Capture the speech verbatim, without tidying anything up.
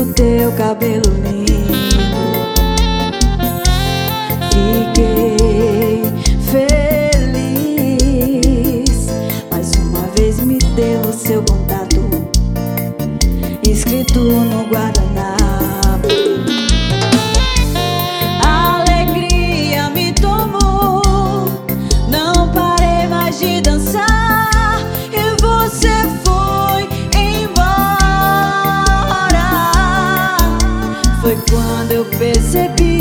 no teu cabelo lindo. Fiquei feliz. Mais uma vez me deu o seu contato escrito no guardanapo. A alegria me tomou, não parei mais de dançar e você foi embora. Foi quando eu percebi